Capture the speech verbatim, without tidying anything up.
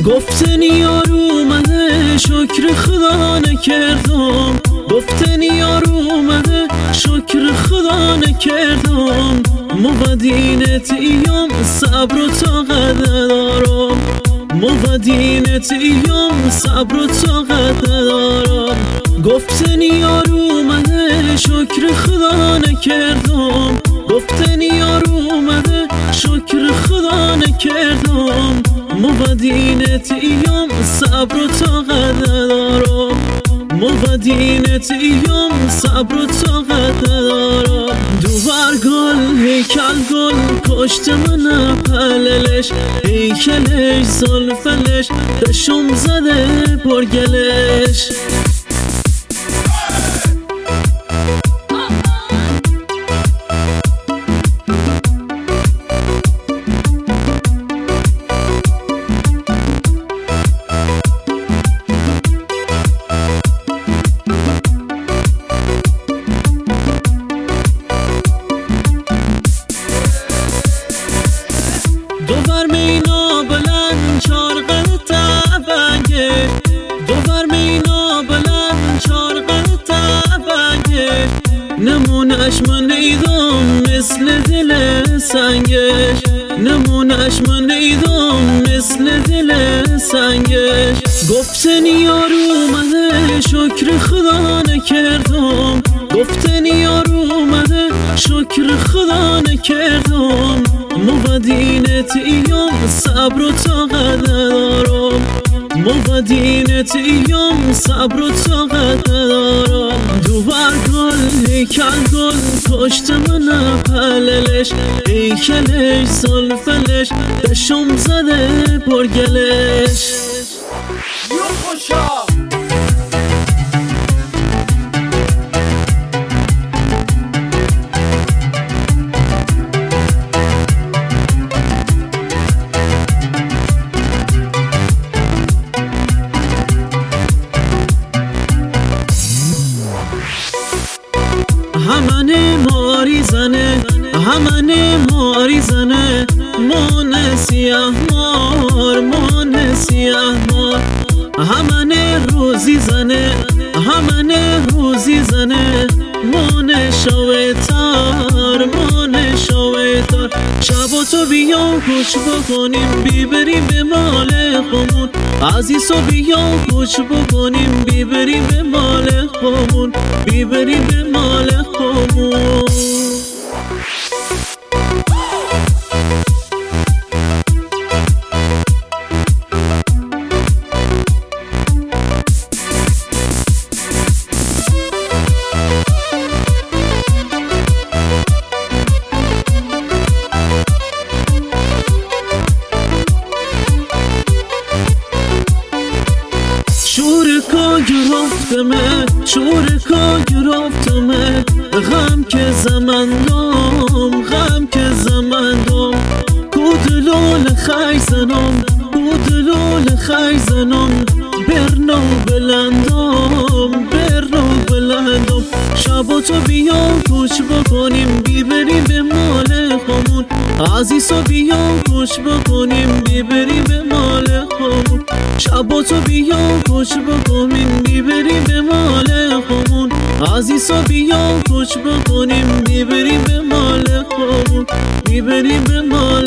گفتن یار اومده شکر خدا نکردم، گفتن یار اومده شکر خدا نکردم. مبدینت ایام صبر و طاقت ندارم، مبدینت ایام صبر و طاقت ندارم. گفتن یار اومده شکر خدا نکردم، گفتن یار اومده شکر خدا نکردم. مبدینت ایام صبر و طاقت ندارم، مبدینت ایام صبر و طاقت ندارم. دوبر گل هیکل گل کشت من پللش، هیکلش زلفلش دشم زده پرگلش. دوبر مینا بلند چارقه تبنگه، دوبر مینا بلند چارقه تبنگه. نمونش من ایدم مثل دل سنگش، نمونش من ایدم مثل دل سنگش. گفتن یار اومده شکر خدا نکردم، گفتن یار اومده شکر خدا نکردم. مبدینت ایام صبر و طاقت ندارم، مبدینت ایام صبر و طاقت ندارم. دوبر گل هیکل گل کشت من پللش، هیکلش زلفلش دشم زده پرگلش. همانه ماری زنه، همانه ماری زنه. مون سیاه مار، مون سیاه مار. همانه روزی زنه، همانه روزی زنه. مون شویتار، مون شویتار. شب و تو بیا کوچ بکنیم بیبریم به مال خمون، عزیز و بیا کوچ بکنیم بیبریم به مال خمون، بیبریم به مال خمون. شورکا گرفتمه، شورکا گرفتمه. غم که زمندم، غم که زمندم. کودلول خیزنم، کودلول خیزنم. برنو بلندم، برنو بلندم. شب و تو بیا کوچ بکنیم بیبریم به مال خمون، عزیز و بیا کوچ بکنیم بیبریم به مال خمون. شب و تو بیا کوچ بکنیم بیبریم به مال خمون، عزیز و بیا کوچ بکنیم بیبریم به مال خمون، بیبریم به مال